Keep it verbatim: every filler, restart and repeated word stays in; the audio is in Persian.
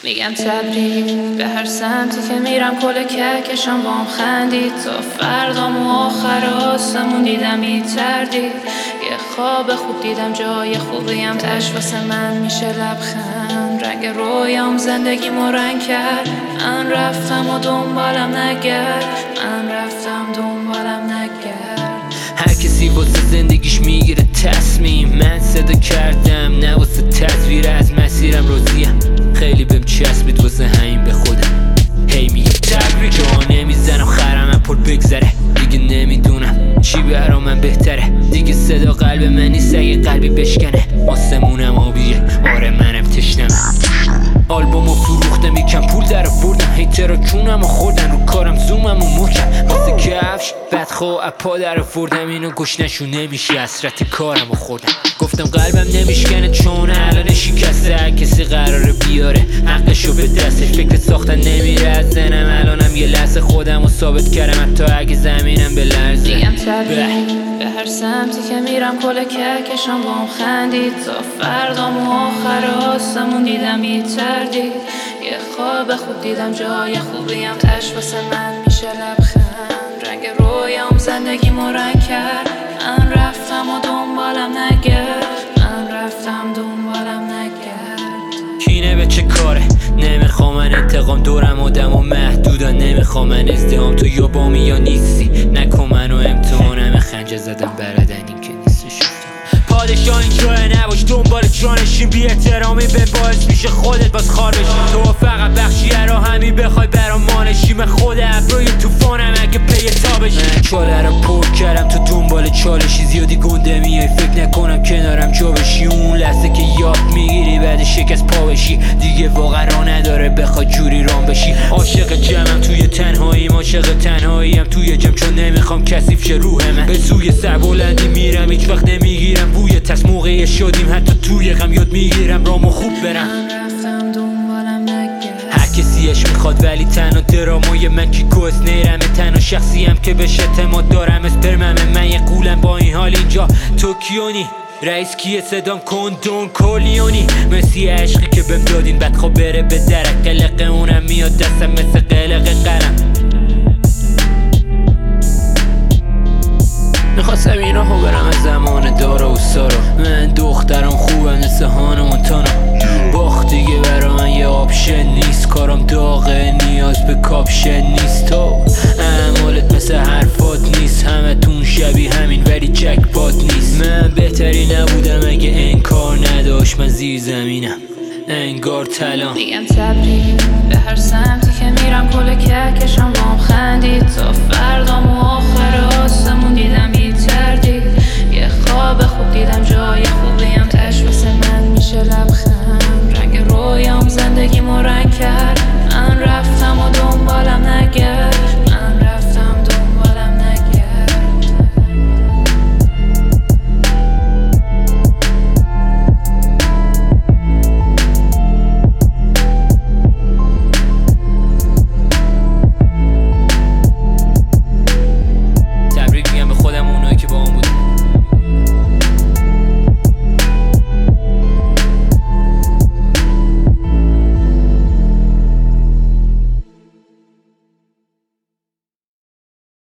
میگم تبریک به هر سمتی که میرم، کل کهکشان بام خندید. تا فردام و آخر آسمون دیدم این تردید. یه خواب خوب دیدم جای خوبیم تش واسه من میشه لبخند. رنگ رویام زندگیمو رنگ کرد. من رفتم و دنبالم نگرد، من رفتم دنبالم نگرد. هر کسی واسه زندگیش میگیره تصمیم، من صدا کردم نه واسه تصویر از مسیرم راضیم. خیلی بهم چسبید واسه همین به خودم هی میگم تبریک. جا نمیزنم خرمم پر بگذره، دیگه نمیدونم چی برا من بهتره. دیگه صدا قلب من نیست اگه قلبی بشکنه. آسمونم آبیه آره منم تشنم. آلبومو فروختم یکم پول در آوردم، هیترا کونم و خوردن رو کارم زومم و محکم. واسه کفش بدخواه اپا در آوردم، اینو گشنشون نمیشه حسرت کارم و خوردم. گفتم قلبم نمیشکنه چون الان شکسته، هر کسی قراره بیاره حقشو به دستش. فکر ساختن نمیره از ذهنم، الانم یه لحظه خودم رو ثابت کردم حتی اگه زمینم به لرزه. میگم تبریک به هر سمتی که میرم، کل کهکشان بام خندید. تا فردام و آخر آسمون دیدم این تردید. یه خواب خوب دیدم جای خوبیم تش واسه من میشه لبخند. رنگ رویام زندگیمو رنگ کرد. من رفتم و دنبالم نگرد، من رفتم دنبالم نگرد. کینه به چه کاره؟ نمیخوام من انتقام، دورم آدم و محدودن. نمیخوام من ازدهام، تو یا بامی یا نیستی. نکن منو امتحانم خنجر زدم بردن این که نیستش. پادشاه اینجا نباش دنبال جانشین، بی احترامی به باعث میشه خودت باز خار بشی. تو فقط بخشیه را همین بخوای برام مانشی. من خود ابروی توفانم اگه پی تا بشی. من چاله رو پر کردم تو دنبال چالشی، زیادی گنده میای فکر نکنم کنارم جا بشی. اون لحظه که یاد میگیری بعد شکست پا بشی، دیگه واقعا راه نداره بخوای جوری رام بشی. عاشق جمعم توی تنهاییم، عاشق تنهاییم توی جمع، چون نمیخوام کثیف شه روح من. به سوی سر بلندی میرم هیچ وقت نمیگیرم بوی تس. موقع شدیم حتی توی غم یاد میگیرم رامو خوب برم. من رفتم دنبالم نگرد. هر کسیش میخواد ولی تنها درامای من کی گوز نیرم. تنها شخصیم که بهش اعتماد دارم. اسپرمم من یه قولم با این حال اینجا توکیونی. رئیس کیه صدام کندون کولیونی. مسی عشقی که بهم دادین بدخواه بره به درک. قلق اونم میاد دستم مثل قلق قلم. میخواستم این راهو برم از زمان دارا و سارا. من دخترم خوبم مثل هانا مونتانا. باخت دیگه برا من یه آپشن نیست. کارم داغه نیاز به کاپشن نیست. تو اعمالت مثل حرفات نیست. همه تون شبیه همین ولی جکپات نیست. من بهتری نبودم اگه انکار نداشت. من زیر زمینم انگار طلا. میگم تبریک به هر سمتی که میرم، کل کهکشان بام خندید. تا فردام و آخر آسمون دیدم این تردید. یه خواب خوب دیدم جای خوب